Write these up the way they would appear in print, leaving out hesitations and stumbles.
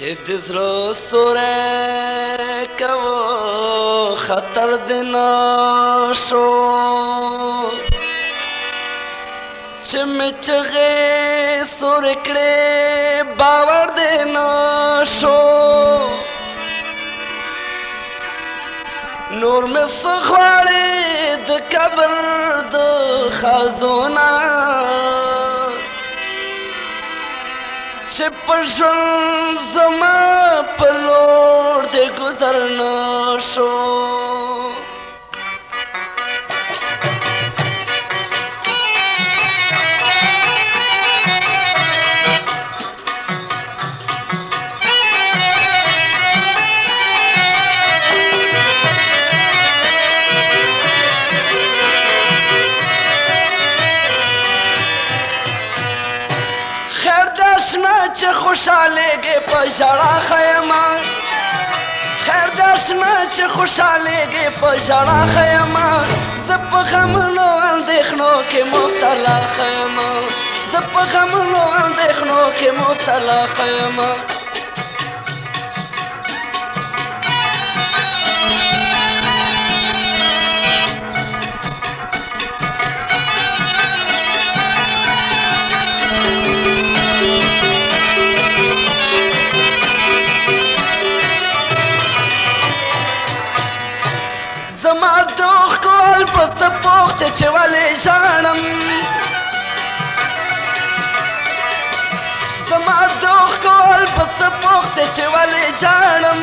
چې د زړه سوری کوو خطر دې نه شو چې مې چغې سورې کړې باور دې نه شو نور مې څه غواړې د قبر د ښځو نه چې په ژوند زما په لور دې ګذر نه شو چې خوشحالېږې په ژړا ښیمه خیر داسنه چې خوشحالېږې په ژړا ښیمه زه په غمونو اندېښنو کې مبتلا ښیمه زه په غمونو اندېښنو کې مبتلا ښیمه زما د اوښکو په څه پوښتې چې ولې ژاړم زما د اوښکو په څه پوښتې چې ولې ژاړم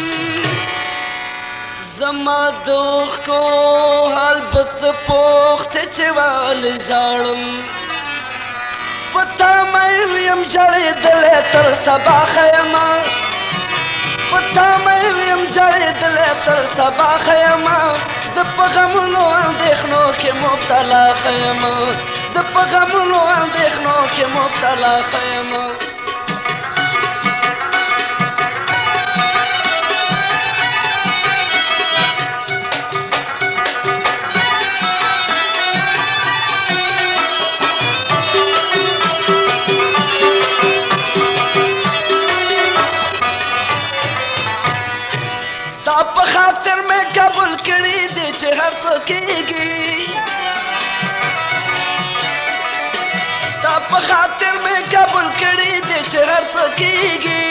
زما د اوښکو په څه پوښتې چې ولې ژاړم په تا میل یم ژړېدلی تر سبا ښیمه په تا میل یم ژړېدلی تر سبا ښیمه زه په غمونو اندېښنو کې مبتلا ښیمه زه په غمونو اندېښنو کې مبتلا ښیمه ستا په خاطر مې قبول کړي دي چې هر څه کېږي ستا په خاطر مې قبول کړي دي چې هر څه کېږي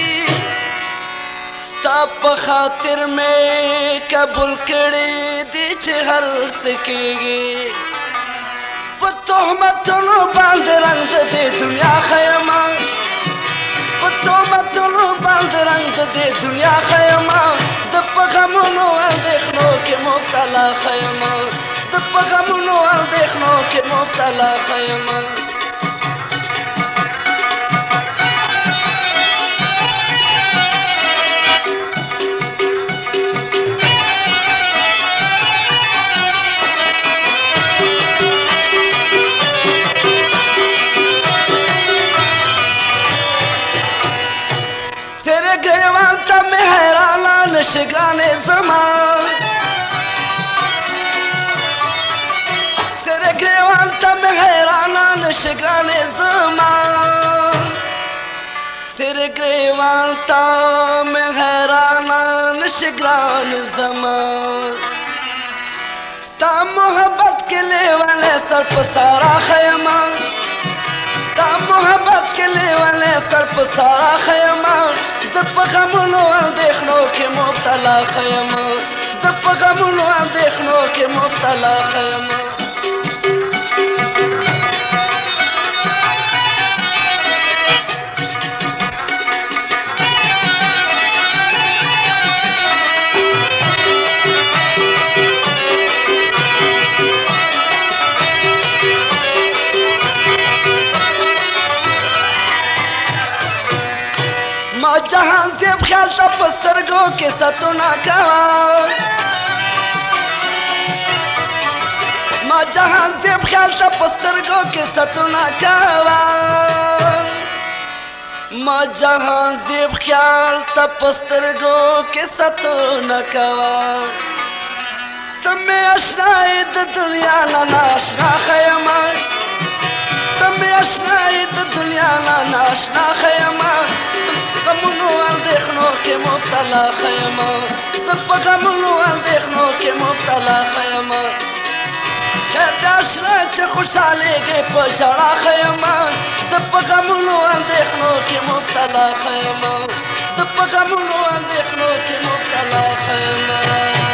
ستا په خاطر مې قبول کړي دي چې هر څه کېږي په تهمتونو باندې رنګ د دې دنیا ښیمه په تهمتونو باندې رنګ د دې دنیا ښیمه زه په غمونو اندېښنو کې مبتلا ښیمه زه په غمونو اندېښنو کې مبتلا ښیمه تیرے گریوان تا میں حیرانا نشگرانے زمان تیرے گریوان تا میں حیرانا نشگرانے زمان تیرے گریوان تا میں حیرانا نشگران زمان ستا محبت کے لیوالے سر پسارا خیمہ ستا محبت کے لیوالے سر پسارا خیمہ زه په غمونو اندېښنو کې مبتلا ښیمه زه په غمونو اندېښنو کې مبتلا ښیمه ما جهان زیب خیال تا پسترگو کے ستونا کوا ما جهان زیب خیال تا پسترگو کے ستونا کوا ما جهان زیب خیال تا پسترگو کے ستونا کوا تمہیں اشنائی دا دنیا لانا اشنا خیمہ تمہیں اشنائی دا دنیا لانا اشنا خیمہ غمونو مبتلا خیم زه په غمونو اندېښنو کې مبتلا خیم خیر د اشنا چې خوشحالېږې په ژړا خیم زه په غمونو اندېښنو کې مبتلا خیم زه په غمونو اندېښنو کې مبتلا خیم